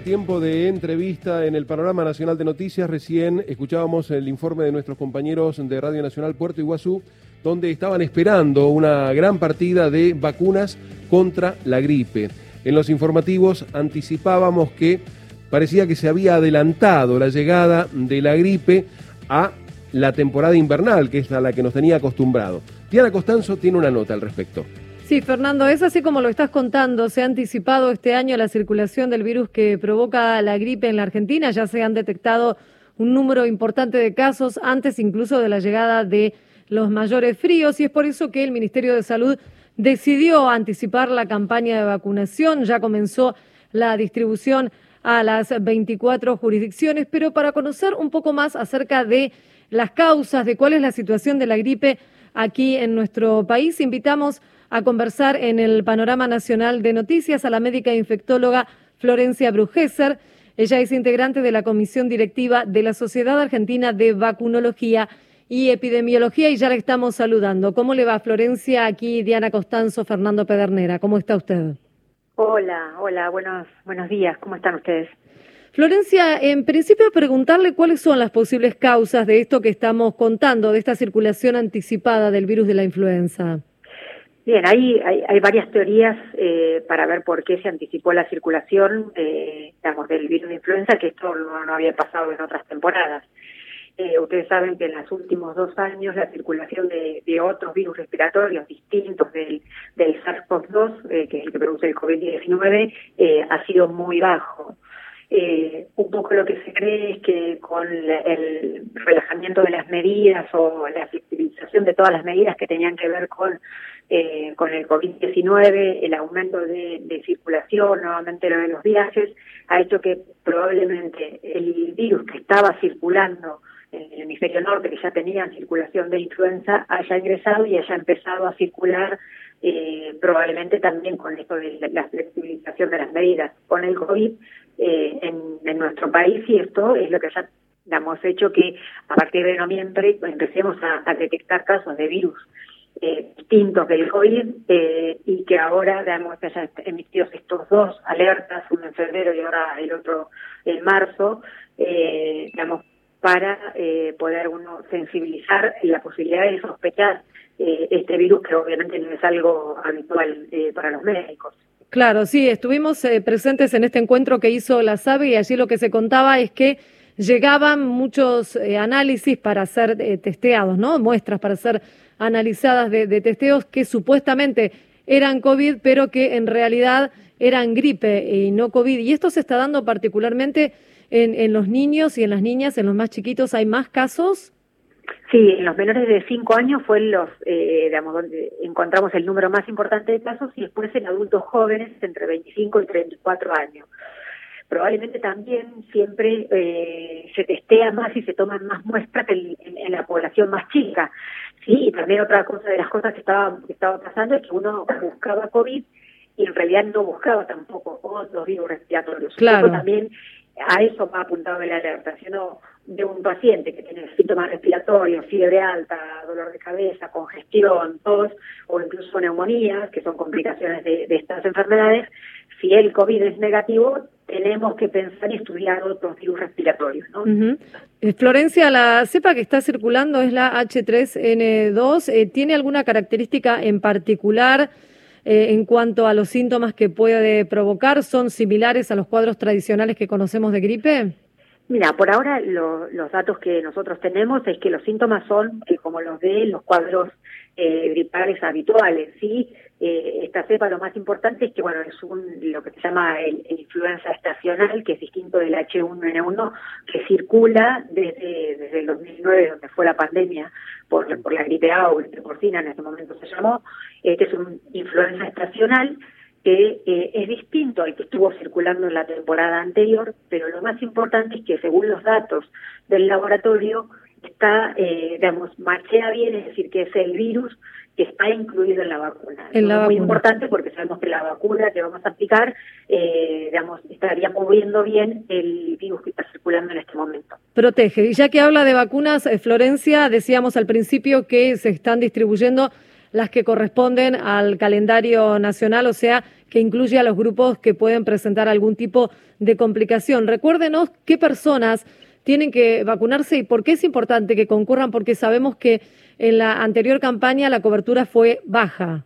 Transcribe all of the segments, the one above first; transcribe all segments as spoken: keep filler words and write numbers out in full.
tiempo de entrevista en el Panorama Nacional de Noticias. Recién escuchábamos el informe de nuestros compañeros de Radio Nacional Puerto Iguazú, donde estaban esperando una gran partida de vacunas contra la gripe. En los informativos anticipábamos que parecía que se había adelantado la llegada de la gripe a la temporada invernal, que es a la que nos tenía acostumbrado. Diana Costanzo tiene una nota al respecto. Sí, Fernando, es así como lo estás contando. Se ha anticipado este año la circulación del virus que provoca la gripe en la Argentina. Ya se han detectado un número importante de casos antes incluso de la llegada de los mayores fríos, y es por eso que el Ministerio de Salud decidió anticipar la campaña de vacunación. Ya comenzó la distribución a las veinticuatro jurisdicciones, pero para conocer un poco más acerca de las causas, de cuál es la situación de la gripe aquí en nuestro país, invitamos a conversar en el Panorama Nacional de Noticias a la médica infectóloga Florencia Brugesser. Ella es integrante de la Comisión Directiva de la Sociedad Argentina de Vacunología y Epidemiología, y ya la estamos saludando. ¿Cómo le va, Florencia? Aquí Diana Costanzo, Fernando Pedernera. ¿Cómo está usted? Hola, hola, buenos, buenos días. ¿Cómo están ustedes? Florencia, en principio preguntarle cuáles son las posibles causas de esto que estamos contando, de esta circulación anticipada del virus de la influenza. Bien, hay, hay, hay varias teorías eh, para ver por qué se anticipó la circulación eh, digamos, del virus de influenza, que esto no, no había pasado en otras temporadas. Eh, ustedes saben que en los últimos dos años la circulación de, de otros virus respiratorios distintos del, del SARS-CoV dos, eh, que es el que produce el COVID diecinueve, eh, ha sido muy bajo. Eh, un poco lo que se cree es que con la, el relajamiento de las medidas o la flexibilización de todas las medidas que tenían que ver con eh, con el COVID diecinueve, el aumento de, de circulación, nuevamente lo de los viajes, ha hecho que probablemente el virus que estaba circulando en el hemisferio norte, que ya tenía circulación de influenza, haya ingresado y haya empezado a circular eh, probablemente también con esto de la flexibilización de las medidas con el COVID eh, en, en nuestro país, y esto es lo que ya hemos hecho que a partir de noviembre empecemos a, a detectar casos de virus eh, distintos del COVID eh, y que ahora digamos, que hayan emitido estos dos alertas, uno en febrero y ahora el otro en marzo, eh, digamos, para eh, poder uno sensibilizar la posibilidad de sospechar eh, este virus, que obviamente no es algo habitual eh, para los médicos. Claro, sí, estuvimos eh, presentes en este encuentro que hizo la SABE, y allí lo que se contaba es que llegaban muchos eh, análisis para ser eh, testeados, ¿no? Muestras para ser analizadas de, de testeos que supuestamente eran COVID, pero que en realidad eran gripe y no COVID. Y esto se está dando particularmente en, en los niños y en las niñas, en los más chiquitos. ¿Hay más casos? Sí, en los menores de cinco años fue los, eh, digamos, donde encontramos el número más importante de casos, y después en adultos jóvenes entre veinticinco y treinta y cuatro años. Probablemente también siempre eh, se testea más y se toman más muestras en, en, en la población más chica. Sí, y también otra cosa de las cosas que estaba, que estaba pasando es que uno buscaba COVID y en realidad no buscaba tampoco otros virus respiratorios. Claro. También a eso va apuntado el alerta, sino de un paciente que tiene síntomas respiratorios, fiebre alta, dolor de cabeza, congestión, tos o incluso neumonía, que son complicaciones de, de estas enfermedades. Si el COVID es negativo, tenemos que pensar y estudiar otros virus respiratorios, ¿no? Uh-huh. Eh, Florencia, la cepa que está circulando es la H tres N dos. Eh, ¿Tiene alguna característica en particular eh, en cuanto a los síntomas que puede provocar? ¿Son similares a los cuadros tradicionales que conocemos de gripe? Mira, por ahora lo, los datos que nosotros tenemos es que los síntomas son eh, como los de los cuadros eh, gripales habituales, ¿sí? Eh, esta cepa, lo más importante es que, bueno, es un, lo que se llama el, el influenza estacional, que es distinto del H uno N uno, que circula desde, desde el dos mil nueve, donde fue la pandemia por, por la gripe A o gripe porcina, en ese momento se llamó. Este es un influenza estacional que eh, es distinto al que estuvo circulando en la temporada anterior, pero lo más importante es que, según los datos del laboratorio, está, eh, digamos, machea bien, es decir, que es el virus que está incluido en la vacuna. En la es vacuna. Muy importante, porque sabemos que la vacuna que vamos a aplicar, eh, digamos, estaría moviendo bien el virus que está circulando en este momento. Protege. Y ya que habla de vacunas, eh, Florencia, decíamos al principio que se están distribuyendo las que corresponden al calendario nacional, o sea, que incluye a los grupos que pueden presentar algún tipo de complicación. Recuérdenos qué personas tienen que vacunarse y por qué es importante que concurran, porque sabemos que en la anterior campaña la cobertura fue baja.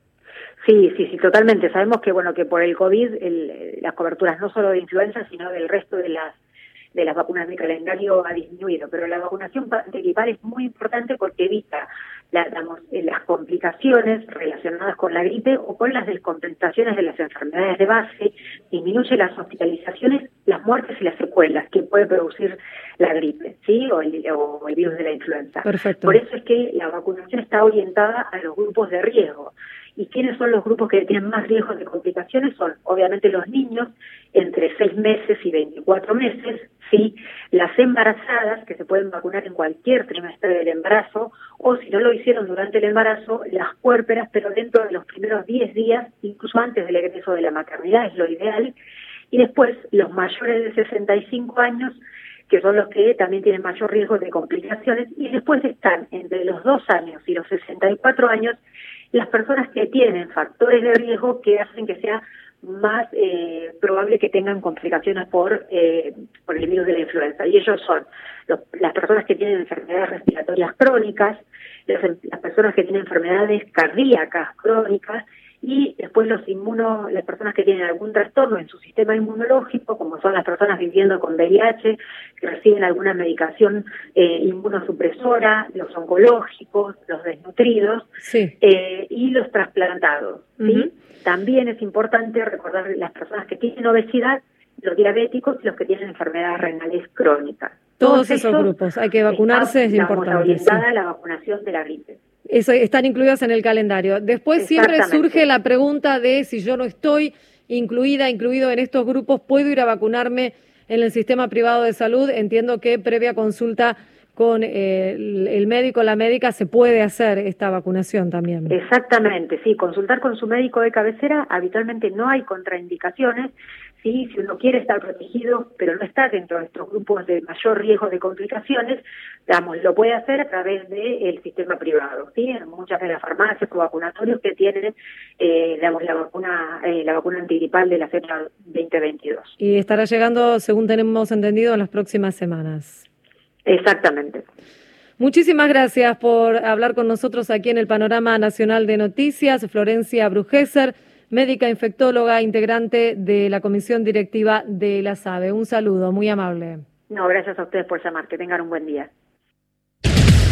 Sí, sí, sí, totalmente. Sabemos que, bueno, que por el COVID el, las coberturas no solo de influenza, sino del resto de las de las vacunas de calendario ha disminuido, pero la vacunación gripal es muy importante porque evita la, digamos, las complicaciones relacionadas con la gripe o con las descompensaciones de las enfermedades de base, disminuye las hospitalizaciones, las muertes y las secuelas que puede producir la gripe, ¿sí? O el, o el virus de la influenza. Perfecto. Por eso es que la vacunación está orientada a los grupos de riesgo. ¿Y quiénes son los grupos que tienen más riesgo de complicaciones? Son, obviamente, los niños entre seis meses y veinticuatro meses, ¿sí? Las embarazadas, que se pueden vacunar en cualquier trimestre del embarazo, o si no lo hicieron durante el embarazo, las puérperas, pero dentro de los primeros diez días, incluso antes del egreso de la maternidad, es lo ideal. Y después, los mayores de sesenta y cinco años, que son los que también tienen mayor riesgo de complicaciones, y después están entre los dos años y los sesenta y cuatro años, las personas que tienen factores de riesgo que hacen que sea más eh, probable que tengan complicaciones por eh, por el virus de la influenza. Y ellos son los, las personas que tienen enfermedades respiratorias crónicas, las, las personas que tienen enfermedades cardíacas crónicas, y después los inmuno, las personas que tienen algún trastorno en su sistema inmunológico, como son las personas viviendo con V I H, que reciben alguna medicación eh, inmunosupresora, los oncológicos, los desnutridos, sí. eh, y los trasplantados, ¿sí? Uh-huh. También es importante recordar las personas que tienen obesidad, los diabéticos y los que tienen enfermedades renales crónicas. Todos, Todos esos, esos grupos, hay que vacunarse, está, es importante. orientada sí. a la vacunación de la gripe. Eso, están incluidas en el calendario. Después siempre surge la pregunta de si yo no estoy incluida, incluido en estos grupos, ¿puedo ir a vacunarme en el sistema privado de salud? Entiendo que previa consulta con eh, el, el médico o la médica se puede hacer esta vacunación también. Exactamente, sí, consultar con su médico de cabecera, habitualmente no hay contraindicaciones, sí, si uno quiere estar protegido, pero no está dentro de estos grupos de mayor riesgo de complicaciones, digamos, lo puede hacer a través del sistema privado, sí, en muchas de las farmacias o vacunatorios que tienen, eh, digamos, la vacuna, eh, la vacuna antigripal de la cepa veinte veintidós. Y estará llegando, según tenemos entendido, en las próximas semanas. Exactamente. Muchísimas gracias por hablar con nosotros aquí en el Panorama Nacional de Noticias. Florencia Brugesser, médica infectóloga, integrante de la Comisión Directiva de la SABE. Un saludo, muy amable. No, gracias a ustedes por llamar. Que tengan un buen día.